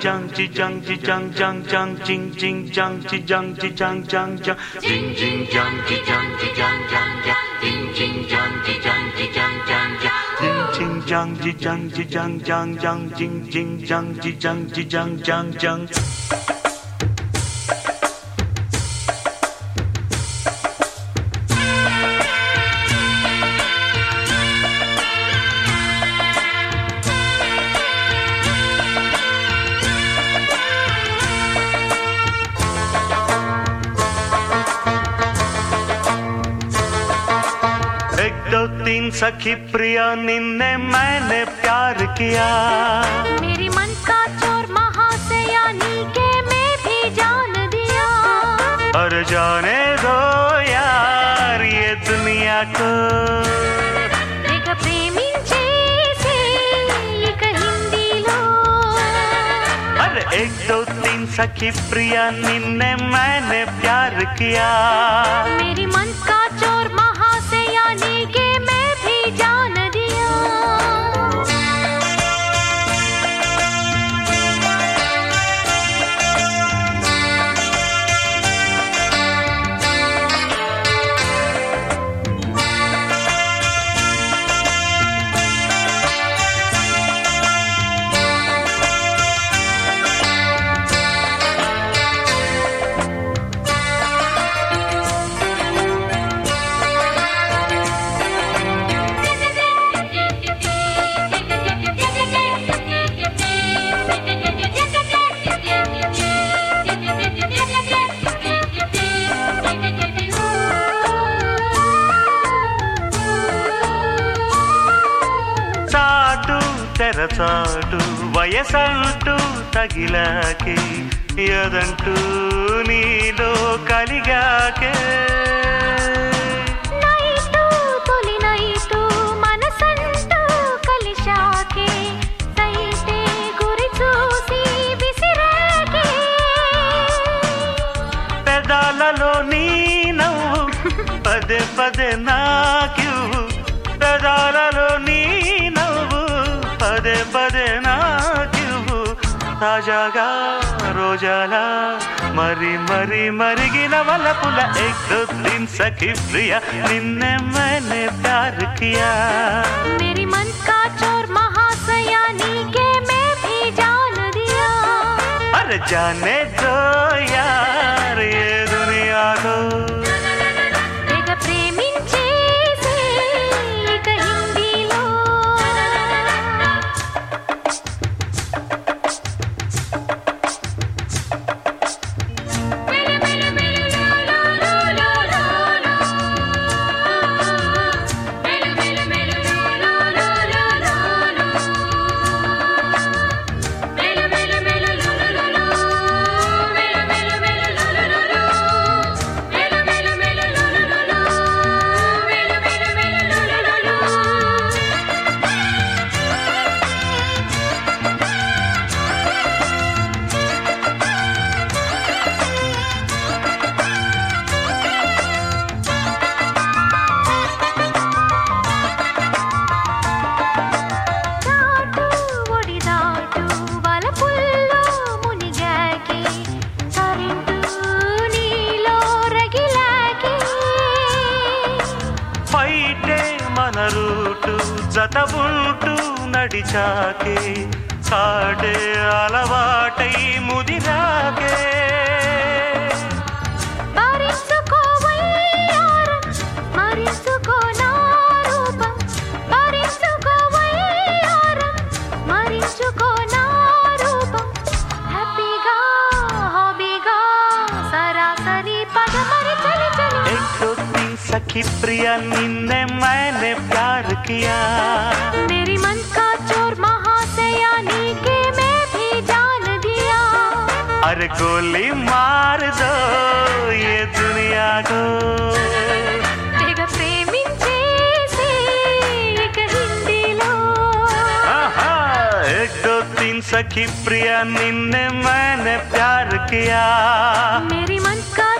jang chi jang chi jang jang jang jing jing jang chi jang chi jang jang jang jing jing jang chi jang chi jang jang jang jing jing jang chi jang chi jang jang jang jing jing jang chi jang chi jang jang jang jing jing jang chi jang chi jang jang jang एक दो तीन सखी प्रिया निन्ने मैंने प्यार किया मेरी मन का चोर महाशयानी के मैं भी जान दिया और जाने दो यार ये दुनिया को एक प्रेमी जैसे एक हिंदी लो अरे एक दो तीन सखी प्रिया निन्ने मैंने प्यार किया मेरी मन का चोर महाशयानी के मैं भी जान दिया తెరచాటు వయసంటూ తగిలాకే ఎదంటూ నీలో కలిగాకే నైటు తొలి నైటు మనసంటూ కలిశాకే సైటే గురి చూసి విసిరాకే పెదాలలో నీ నవ్వు పదే పదే నాకివ్వు పెదాలలో నీ నవ్వు పదే పదే నాకివ్వు తాజాగా రోజాలా మరి మరి మరిగిన వలపుల एक दो तीन सखी प्रिया निन्ने मैंने प्यार किया मेरी मन का चोर महाशयानी के मैं भी जान दिया अरे जाने दो यार ये दुनिया को एक प्रेमी जैसे एक हिंदी लो మన రూటు జత ఉంటూ నడిచాకే కాడే అలవాటై ముదిరాకే सखी प्रिया निन्ने मैंने प्यार किया मेरी मन का चोर महाशयानी के मैं भी जान दिया अरे गोली मार दो ये दुनिया को एक प्रेमी जैसे एक हिंदी लो एक दो तीन सखी प्रिया निन्ने मैंने प्यार किया मेरी मन का